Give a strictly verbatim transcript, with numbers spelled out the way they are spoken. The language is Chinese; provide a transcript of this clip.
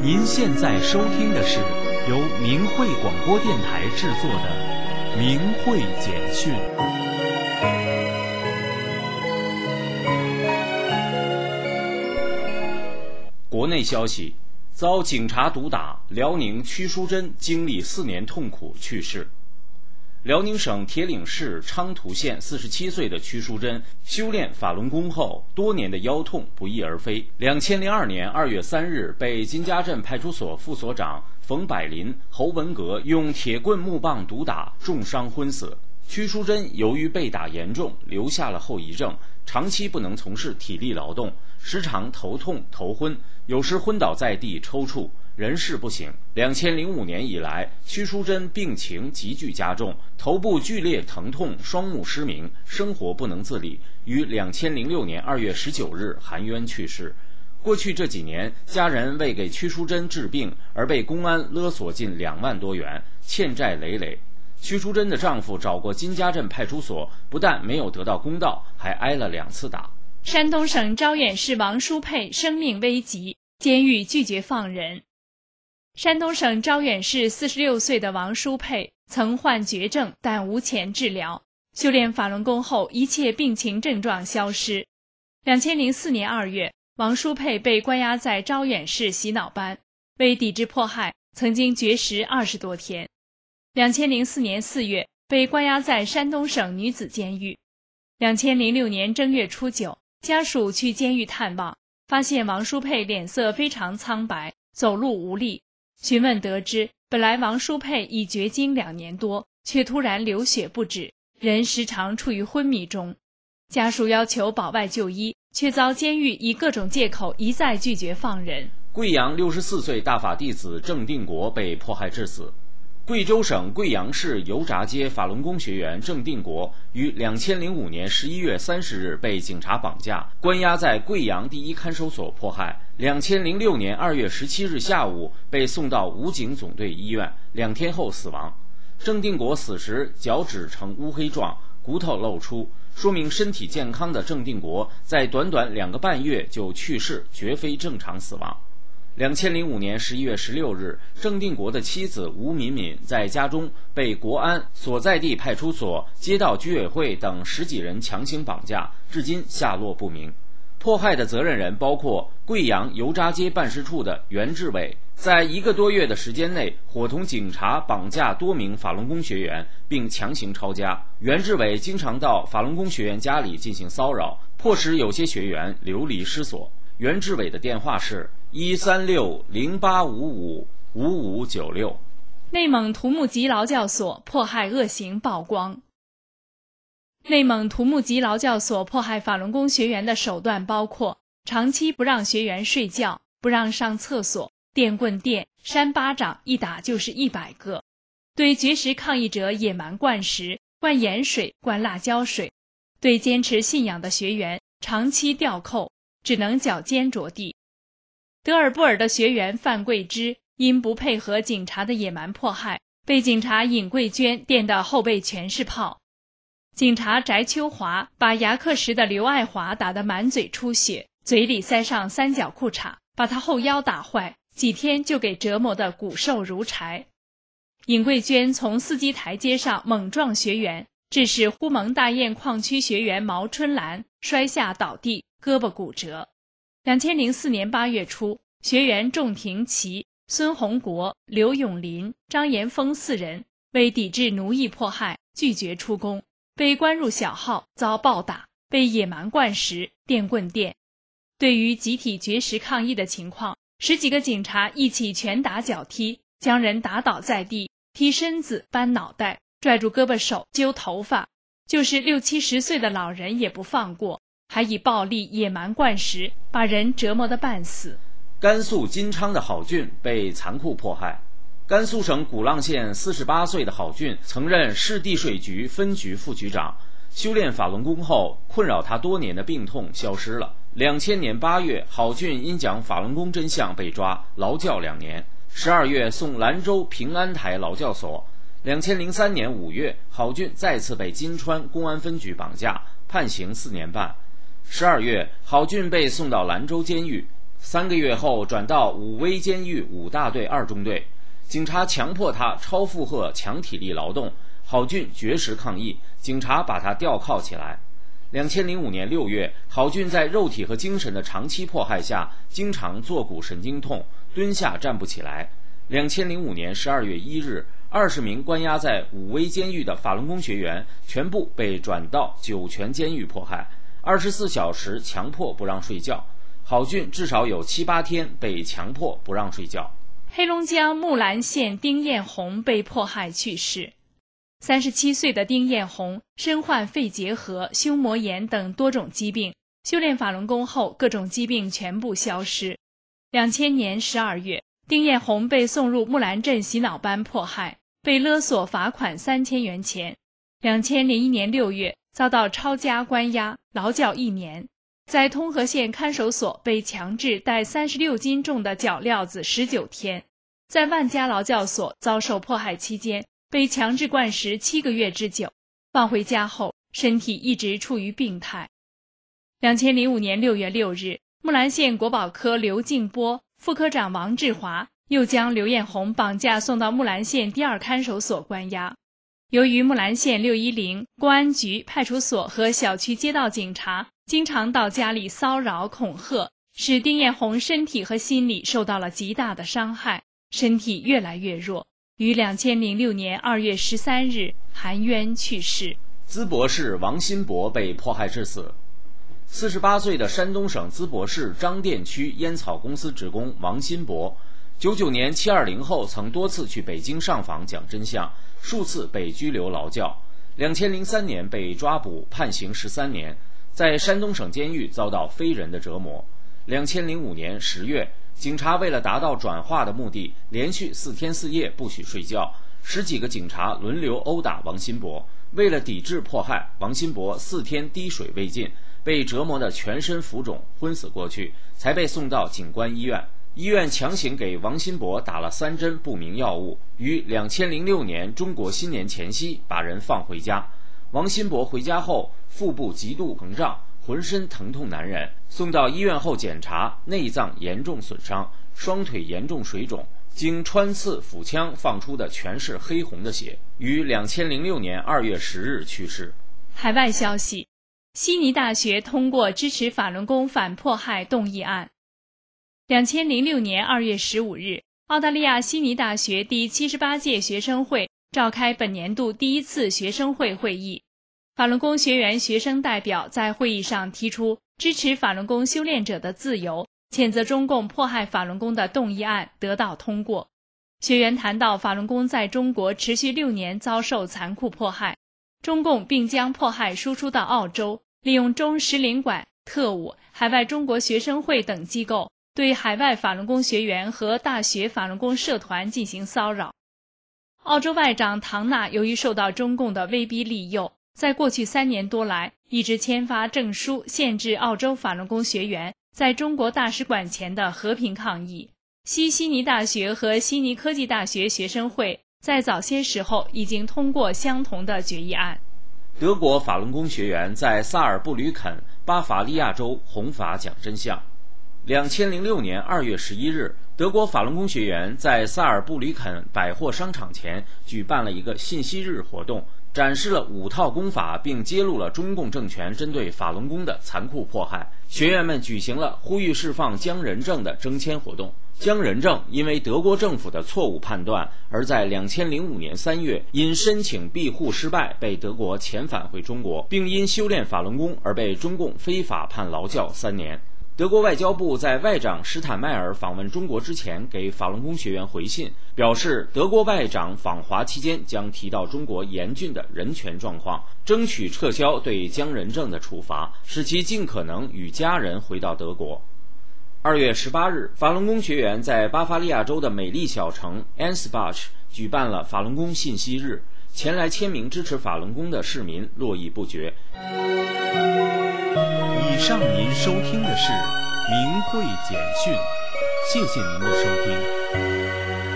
您现在收听的是由明慧广播电台制作的《明慧简讯》。国内消息：遭警察毒打，辽宁屈淑珍经历四年痛苦去世。辽宁省铁岭市昌图县四十七岁的屈淑珍修炼法轮功后，多年的腰痛不翼而飞。两千零二年二月三日，被金家镇派出所副所长冯百林、侯文革用铁棍木棒毒打，重伤昏死。屈淑珍由于被打严重，留下了后遗症，长期不能从事体力劳动，时常头痛头昏，有时昏倒在地抽搐，人事不省。两千零五年以来，屈淑珍病情急剧加重，头部剧烈疼痛，双目失明，生活不能自理，于两千零六年二月十九日含冤去世。过去这几年，家人为给屈淑珍治病而被公安勒索近两万多元，欠债累累。屈淑珍的丈夫找过金家镇派出所，不但没有得到公道，还挨了两次打。 山东省招远市王淑佩生命危急，监狱拒绝放人。山东省招远市四十六岁的王淑佩曾患绝症，但无钱治疗。修炼法轮功后，一切病情症状消失。两千零四年二月，王淑佩被关押在招远市洗脑班，为抵制迫害，曾经绝食二十多天。两千零四年四月，被关押在山东省女子监狱。两千零六年正月初九，家属去监狱探望，发现王淑佩脸色非常苍白，走路无力。询问得知，本来王淑佩已绝经两年多，却突然流血不止，人时常处于昏迷中。家属要求保外就医，却遭监狱以各种借口一再拒绝放人。 贵阳六十四岁大法弟子郑定国被迫害致死。贵州省贵阳市油炸街法轮功学员郑定国于两千零五年十一月三十日被警察绑架，关押在贵阳第一看守所迫害。两千零六年二月十七日下午被送到武警总队医院，两天后死亡。郑定国死时脚趾呈乌黑状，骨头露出，说明身体健康的郑定国在短短两个半月就去世，绝非正常死亡。两千零五年十一月十六日，郑定国的妻子吴敏敏在家中被国安所在地派出所、街道居委会等十几人强行绑架，至今下落不明。迫害的责任人包括贵阳油炸街办事处的袁志伟，在一个多月的时间内，伙同警察绑架多名法轮功学员，并强行抄家。袁志伟经常到法轮功学员家里进行骚扰，迫使有些学员流离失所。袁志伟的电话是一三六零八五五五五九六。 内蒙土木吉劳教所迫害恶行曝光。内蒙土木吉劳教所迫害法轮功学员的手段包括长期不让学员睡觉，不让上厕所，电棍电、扇巴掌，一打就是一百个；对绝食抗议者野蛮灌食，灌盐水、灌辣椒水；对坚持信仰的学员长期吊扣，只能脚尖着地。德尔布尔的学员范桂枝因不配合警察的野蛮迫害，被警察尹桂娟电得后背全是泡。警察翟秋华把牙课时的刘爱华打得满嘴出血，嘴里塞上三角裤衩，把他后腰打坏，几天就给折磨得骨瘦如柴。尹桂娟从四基台阶上猛撞学员，致使呼蒙大堰矿区学员毛春兰摔下倒地，胳膊骨折。两千零四年八月初，学员仲廷奇、孙洪国、刘永林、张延峰四人为抵制奴役迫害，拒绝出宫，被关入小号，遭暴打，被野蛮灌食、电棍电。对于集体绝食抗议的情况，十几个警察一起拳打脚踢，将人打倒在地，踢身子、扳脑袋，拽住胳膊手、揪头发，就是六七十岁的老人也不放过，还以暴力野蛮灌食，把人折磨得半死。 甘肃金昌的郝俊被残酷迫害。甘肃省古浪县四十八岁的郝俊曾任市地税局分局副局长，修炼法轮功后，困扰他多年的病痛消失了。两千年八月，郝俊因讲法轮功真相被抓，劳教两年。十二月送兰州平安台劳教所。两千零三年五月，郝俊再次被金川公安分局绑架，判刑四年半。十二月，郝俊被送到兰州监狱。 三个月后转到武威监狱五大队二中队，警察强迫他超负荷强体力劳动，郝俊绝食抗议，警察把他吊铐起来。两千零五年六月，郝俊在肉体和精神的长期迫害下，经常坐骨神经痛，蹲下站不起来。两千零五年十二月一日，二十名关押在武威监狱的法轮功学员全部被转到酒泉监狱迫害，二十四小时强迫不让睡觉。郝俊至少有七八天被强迫不让睡觉。 黑龙江木兰县丁艳红被迫害去世。三十七岁的丁艳红身患肺结核、胸膜炎等多种疾病，修炼法轮功后，各种疾病全部消失。两千年十二月，丁艳红被送入木兰镇洗脑班迫害，被勒索罚款三千元钱。两千零一年六月，遭到抄家关押，劳教一年。在通河县看守所被强制带三十六斤重的脚镣子十九天，在万家劳教所遭受迫害期间，被强制灌食七个月之久。放回家后，身体一直处于病态。两千零五年六月六日，木兰县国保科刘敬波、副科长王志华又将刘艳红绑架送到木兰县第二看守所关押。由于木兰县六一零公安局、派出所和小区街道警察经常到家里骚扰恐吓，使丁艳红身体和心理受到了极大的伤害，身体越来越弱，于两千零六年二月十三日含冤去世。 淄博市王新博被迫害致死。四十八岁的山东省淄博市张店区烟草公司职工王新博，九九年七二零后曾多次去北京上访讲真相，数次被拘留劳教。两千零三年被抓捕，判刑十三年，在山东省监狱遭到非人的折磨。两千零五年十月，警察为了达到转化的目的，连续四天四夜不许睡觉，十几个警察轮流殴打王新博。为了抵制迫害，王新博四天滴水未进，被折磨得全身浮肿，昏死过去，才被送到警官医院。医院强行给王新博打了三针不明药物，于两千零六年中国新年前夕把人放回家。王新博回家后，腹部极度膨胀，浑身疼痛难忍，送到医院后检查，内脏严重损伤，双腿严重水肿，经穿刺腹腔放出的全是黑红的血，于两千零六年二月十日去世。 海外消息，悉尼大学通过支持法轮功反迫害动议案。两千零六年二月十五日，澳大利亚悉尼大学第七十八届学生会召开本年度第一次学生会会议。法轮功学员学生代表在会议上提出支持法轮功修炼者的自由，谴责中共迫害法轮功的动议案得到通过。学员谈到法轮功在中国持续六年遭受残酷迫害，中共并将迫害输出到澳洲，利用中使领馆、特务、海外中国学生会等机构对海外法轮功学员和大学法轮功社团进行骚扰。澳洲外长唐纳由于受到中共的威逼利诱，在过去三年多来一直签发证书限制澳洲法轮功学员在中国大使馆前的和平抗议。西悉尼大学和悉尼科技大学学生会在早些时候已经通过相同的决议案。 德国法轮功学员在萨尔布吕肯、巴伐利亚州弘法讲真相。两千零六年二月十一日，德国法轮功学员在萨尔布吕肯百货商场前举办了一个信息日活动，展示了五套功法，并揭露了中共政权针对法轮功的残酷迫害。学员们举行了呼吁释放姜仁正的征签活动。姜仁正因为德国政府的错误判断，而在两千零五年三月因申请庇护失败被德国遣返回中国，并因修炼法轮功而被中共非法判劳教三年。德国外交部在外长施坦迈尔访问中国之前给法轮功学员回信，表示德国外长访华期间将提到中国严峻的人权状况，争取撤销对姜仁正的处罚，使其尽可能与家人回到德国。二月十八日，法轮功学员在巴伐利亚州的美丽小城 Ansbach 举办了法轮功信息日，前来签名支持法轮功的市民络绎不绝。 以上您收听的是明慧简讯，谢谢您的收听。